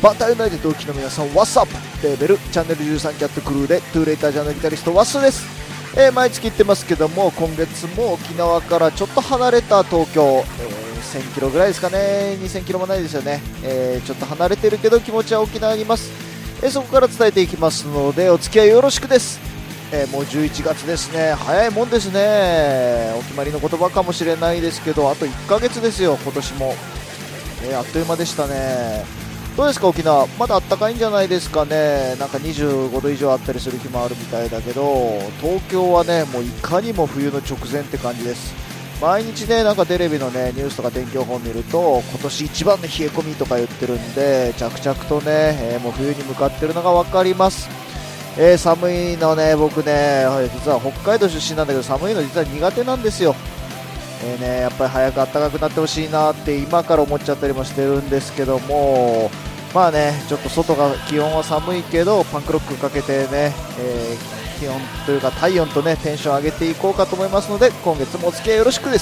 バンタユナイテッド同期の皆さん、What's up? レーベルチャンネル13キャットクルーでトゥーレイタージャーのギタリストワッスです。毎月言ってますけども、今月も沖縄からちょっと離れた東京、1000キロぐらいですかね、2000キロもないですよね、ちょっと離れてるけど気持ちは沖縄にいます。そこから伝えていきますのでお付き合いよろしくです。もう11月ですね、早いもんですね。お決まりの言葉かもしれないですけど、あと1ヶ月ですよ今年も。あっという間でしたね。どうですか沖縄、まだあったかいんじゃないですかね。なんか25度以上あったりする日もあるみたいだけど、東京はねもういかにも冬の直前って感じです。毎日ねなんかテレビのねニュースとか天気予報を見ると今年一番の冷え込みとか言ってるんで、着々とね、もう冬に向かってるのが分かります。寒いのね、僕ね実は北海道出身なんだけど寒いの実は苦手なんですよ。やっぱり早く暖かくなってほしいなって今から思っちゃったりもしてるんですけども、まあねちょっと外が気温は寒いけどパンクロックかけてね、気温というか体温とねテンション上げていこうかと思いますので、今月もお付き合いよろしくです。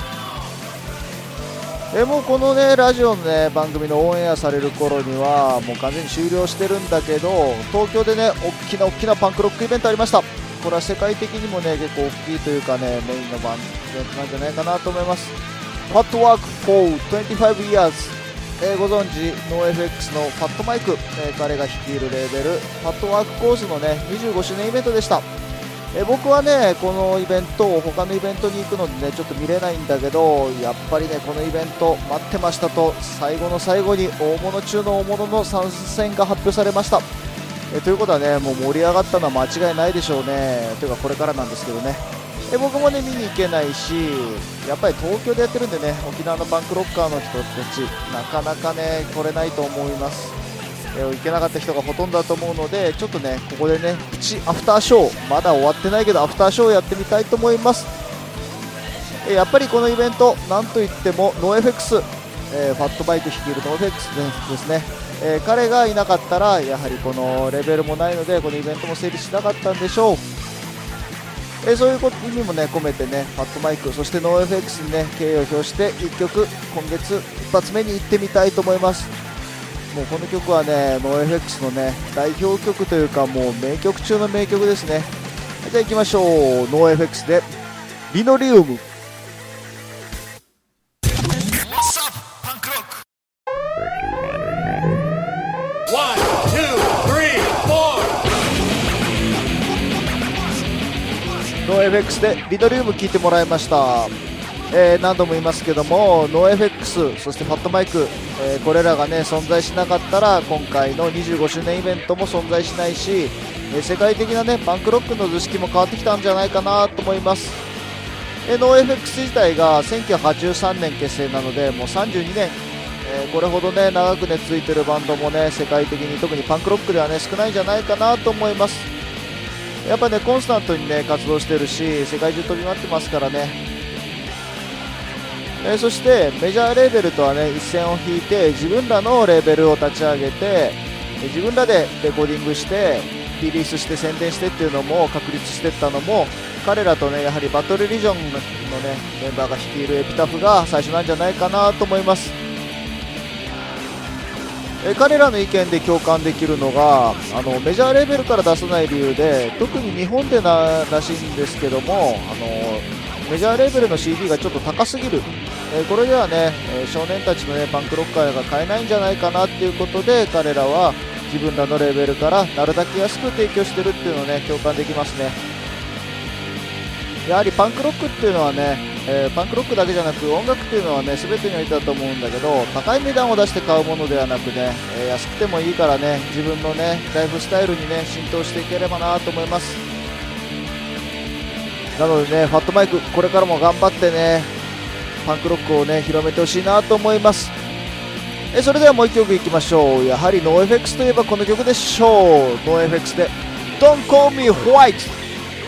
もうこのねラジオのね番組のオンエアされる頃にはもう完全に終了してるんだけど、東京でね大きなパンクロックイベントありました。これは世界的にもね結構大きいというかねメインのイベントなんじゃないかなと思います。 Footwork for 25 years、ご存知 NoFX のファットマイク、彼が率いるレーベルファットワークコースのね25周年イベントでした。僕はねこのイベント他のイベントに行くのでねちょっと見れないんだけど、やっぱりねこのイベント待ってましたと、最後の最後に大物中の大物の参戦が発表されました。ということはねもう盛り上がったのは間違いないでしょうね。というかこれからなんですけどね。僕もね見に行けないし、やっぱり東京でやってるんでね沖縄のパンクロッカーの人たちなかなかね来れないと思います。行けなかった人がほとんどだと思うので、ちょっとねここでねプチアフターショー、まだ終わってないけどアフターショーをやってみたいと思います。やっぱりこのイベントなんといってもNoFX、ファットバイク率いるNoFXですね。彼がいなかったらやはりこのレベルもないのでこのイベントも成立しなかったんでしょう。そういう意味もね込めてねファットマイクそして NoFX にね敬意を表して1曲今月一発目に行ってみたいと思います。もうこの曲はね NoFX のね代表曲というかもう名曲中の名曲ですね。じゃあ行きましょう。 NoFX でリノリウム。NoFX でリノリウム聴いてもらいました。何度も言いますけども NoFX そしてファットマイク、これらがね存在しなかったら今回の25周年イベントも存在しないし、世界的なねパンクロックの図式も変わってきたんじゃないかなと思います。NoFX 自体が1983年結成なのでもう32年、これほどね長くね続いてるバンドもね世界的に特にパンクロックではね少ないんじゃないかなと思います。やっぱねコンスタントにね活動してるし世界中飛び回ってますからね。そしてメジャーレーベルとはね一線を引いて自分らのレーベルを立ち上げて自分らでレコーディングしてリリースして宣伝してっていうのも確立していったのも彼らとねやはりバトルリジョンのねメンバーが率いるエピタフが最初なんじゃないかなと思います。彼らの意見で共感できるのがメジャーレーベルから出さない理由で、特に日本でらしいんですけどもメジャーレーベルの CD がちょっと高すぎる、これではね少年たちのねパンクロッカーが買えないんじゃないかなっていうことで彼らは自分らのレーベルからなるだけ安く提供してるっていうのをね共感できますね。やはりパンクロックっていうのはね、パンクロックだけじゃなく音楽っていうのはね全てにおいてだと思うんだけど、高い値段を出して買うものではなくね、安くてもいいからね自分のねライフスタイルにね浸透していければなと思います。なのでねファットマイクこれからも頑張ってねパンクロックをね広めてほしいなと思います。それではもう1曲いきましょう。やはり NoFX といえばこの曲でしょう。 NoFX で Don't Call Me White。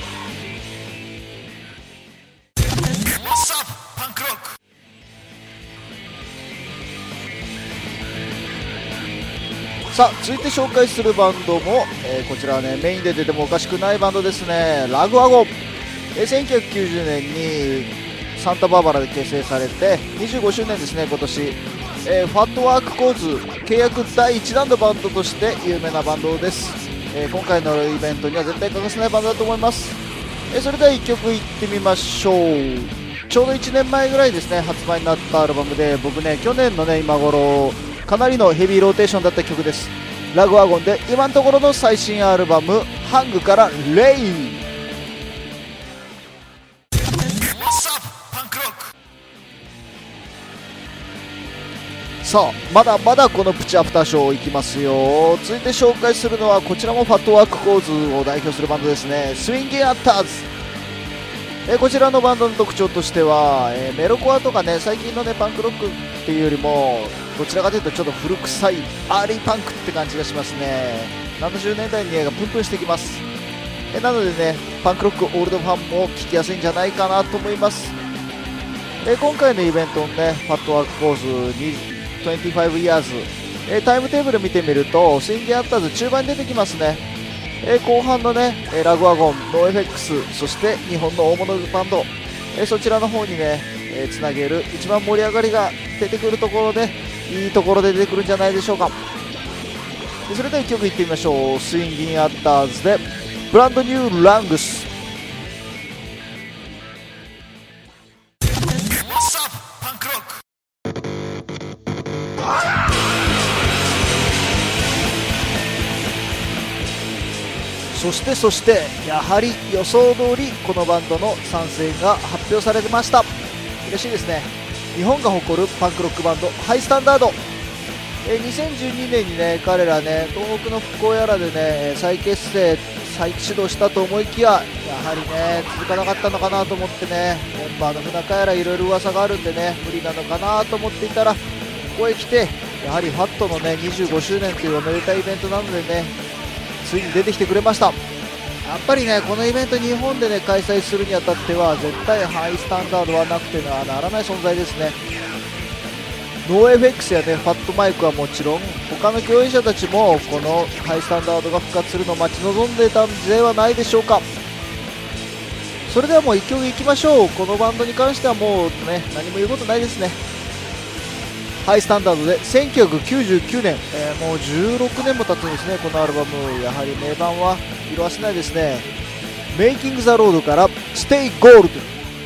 さあ続いて紹介するバンドも、こちらはねメインで出てもおかしくないバンドですね。ラグワゴン、1990年にサンタバーバラで結成されて25周年ですね今年。ファットワークコーズ契約第1弾のバンドとして有名なバンドです。今回のイベントには絶対欠かせないバンドだと思います。それでは1曲いってみましょう。ちょうど1年前ぐらいですね、発売になったアルバムで、僕ね去年のね今頃かなりのヘビーローテーションだった曲です。ラグワゴンで今のところの最新アルバムハングからレイ。さあまだまだこのプチアフターショーいきますよ。続いて紹介するのはこちらもファットワーク構図を代表するバンドですね、スウィンギンアッターズ。こちらのバンドの特徴としては、メロコアとかね最近のねパンクロックっていうよりもどちらかというとちょっと古臭いアーリーパンクって感じがしますね。70年代にがプンプンしてきます。なのでねパンクロックオールドファンも聴きやすいんじゃないかなと思います。今回のイベントのねファットワーク構図に25 years、タイムテーブル見てみるとスインギンアッターズ中盤に出てきますね。後半のねラグワゴン、ノーエフェックス、そして日本の大物バンド、そちらの方にねつなげる一番盛り上がりが出てくるところでいいところで出てくるんじゃないでしょうか。それでは1曲いってみましょう。スインギンアッターズでブランドニューラングス。そしてやはり予想通りこのバンドの参戦が発表されてました。嬉しいですね。日本が誇るパンクロックバンドハイスタンダード、2012年にね彼らね東北の復興やらでね再結成再始動したと思いきややはりね続かなかったのかなと思ってね、メンバーの不仲やらいろいろ噂があるんでね無理なのかなと思っていたらここへ来てやはりファットのね25周年というおめでたいイベントなのでねついに出てきてくれました。やっぱりねこのイベント日本でね開催するにあたっては絶対ハイスタンダードはなくてはならない存在ですね。ノーエフェックスやねファットマイクはもちろん他の共演者たちもこのハイスタンダードが復活するのを待ち望んでいたんではないでしょうか。それではもう1曲いきましょう。このバンドに関してはもうね何も言うことないですね。ハイスタンダードで1999年、もう16年も経つんですねこのアルバム。やはり名盤は色褪せないですね。メイキングザロードからステイゴールド。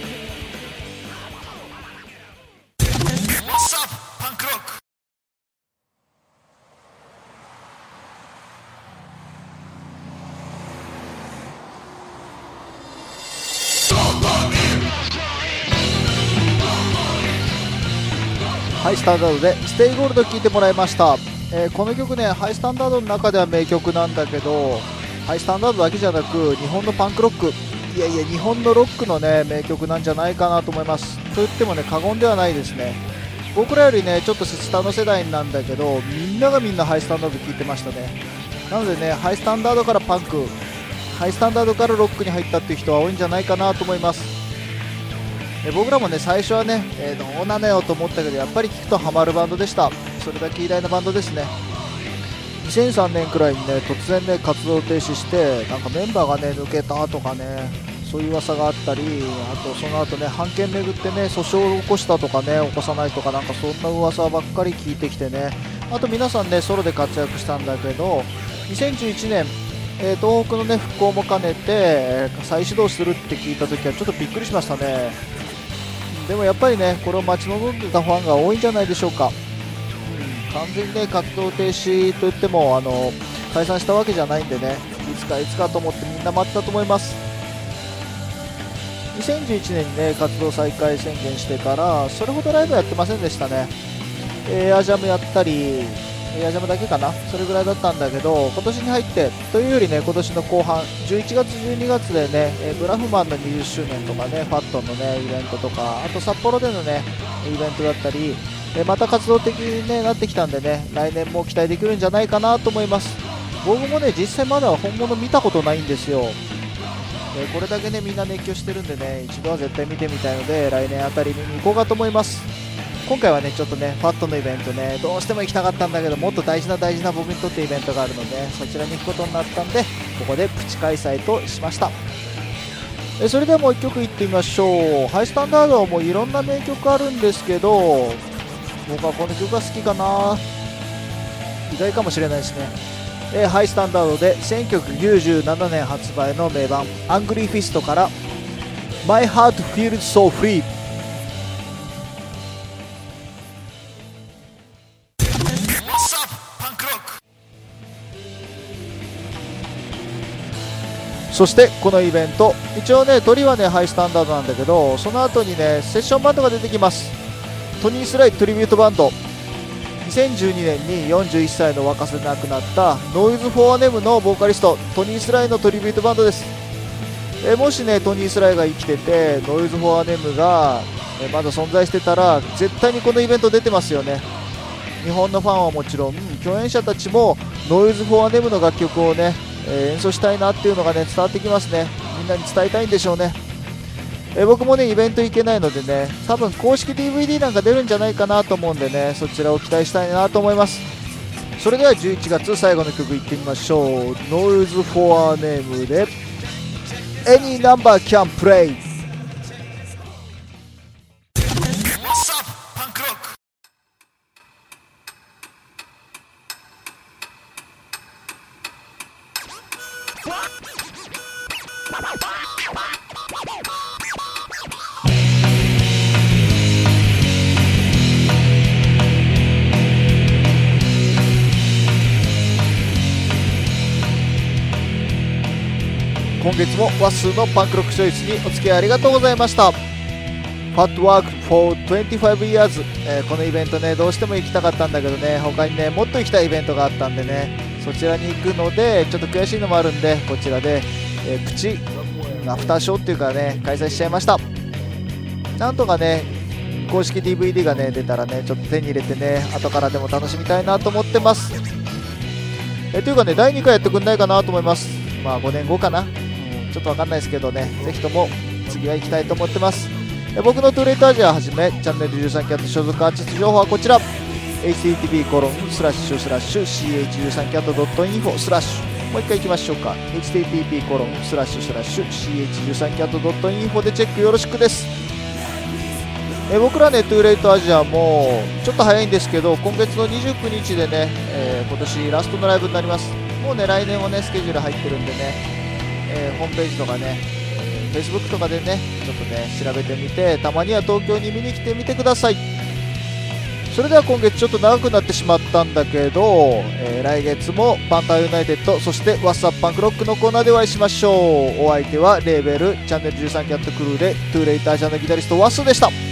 ハイスタンダードでステイゴールド聴いてもらいました。この曲ねハイスタンダードの中では名曲なんだけどハイスタンダードだけじゃなく日本のパンクロック、いやいや日本のロックのね名曲なんじゃないかなと思います。と言ってもね過言ではないですね。僕らよりねちょっと下の世代なんだけどみんながみんなハイスタンダード聴いてましたね。なのでねハイスタンダードからパンク、ハイスタンダードからロックに入ったっていう人は多いんじゃないかなと思います。僕らもね最初はね、どうなのよと思ったけどやっぱり聴くとハマるバンドでした。それだけ偉大なバンドですね。2003年くらいにね突然ね活動停止してなんかメンバーがね抜けたとかねそういう噂があったり、あとその後ね版権巡ってね訴訟を起こしたとかね起こさないとかなんかそんな噂ばっかり聞いてきてね、あと皆さんねソロで活躍したんだけど2011年東北のね復興も兼ねて再始動するって聞いた時はちょっとびっくりしましたね。でもやっぱりねこれを待ち望んでたファンが多いんじゃないでしょうか。完全にね活動停止といっても解散したわけじゃないんでねいつかと思ってみんな待ったと思います。2011年にね活動再開宣言してからそれほどライブやってませんでしたね。エアジャムやったりエアジャムだけかな、それぐらいだったんだけど今年に入ってというよりね今年の後半11月12月でねブラフマンの20周年とかねファットのねイベントとかあと札幌でのねイベントだったりまた活動的に、ね、なってきたんでね来年も期待できるんじゃないかなと思います。僕もね実際まだ本物見たことないんですよ。これだけねみんな熱狂してるんでね一度は絶対見てみたいので来年あたり見に行こうかと思います。今回はねちょっとねファットのイベントねどうしても行きたかったんだけどもっと大事な僕にとってイベントがあるのでそちらに行くことになったんでここでプチ開催としました。それではもう1曲いってみましょう。ハイスタンダードもいろんな名曲あるんですけど僕はこの曲が好きかな。 意外かもしれないですね。ハイスタンダードで1997年発売の名盤アングリーフィストから My Heart Feels So Free。そしてこのイベント、一応ね鳥はねハイスタンダードなんだけど、その後にねセッションバンドが出てきます。トニー・スライトリビュートバンド、2012年に41歳の若さで亡くなったノイズ・フォー・ネムのボーカリストトニー・スライのトリビュートバンドです。もしねトニー・スライが生きててノイズ・フォー・ネムがまだ存在してたら絶対にこのイベント出てますよね。日本のファンはもちろん共演者たちもノイズ・フォー・ネムの楽曲をね演奏したいなっていうのがね伝わってきますね。みんなに伝えたいんでしょうね。僕もねイベント行けないのでね、多分公式 DVD なんか出るんじゃないかなと思うんでね、そちらを期待したいなと思います。それでは11月最後の曲いってみましょう。ノイズ・フォア・ネームで Any Number Can Play。今月もワッスーのパンクロックチョイスにお付き合いありがとうございました。 Fat Work for 25 years、このイベントねどうしても行きたかったんだけどね、他にねもっと行きたいイベントがあったんでね、そちらに行くのでちょっと悔しいのもあるんで、こちらで、プチアフターショーっていうかね開催しちゃいました。なんとかね公式 DVD がね出たらねちょっと手に入れてね後からでも楽しみたいなと思ってます。というかね第2回やってくんないかなと思います。まあ5年後かな、ちょっとわかんないですけどね、ぜひとも次は行きたいと思ってます。僕のトゥーレイトアジアはじめチャンネル13キャット所属アーティスト情報はこちら http://c13cat.info/ もう一回行きましょうか。 http://c13cat.info でチェックよろしくです。僕らねトゥーレイトアジアもちょっと早いんですけど今月の29日でね、今年ラストのライブになります。もうね来年はねスケジュール入ってるんでね、ホームページとかね、Facebook とかでねちょっとね調べてみて、たまには東京に見に来てみてください。それでは今月ちょっと長くなってしまったんだけど、来月もパンターユナイテッド、そしてワッサップパンクロックのコーナーでお会いしましょう。お相手はレーベルチャンネル13キャットクルーでトゥーレイタージャーのギタリストワッスでした。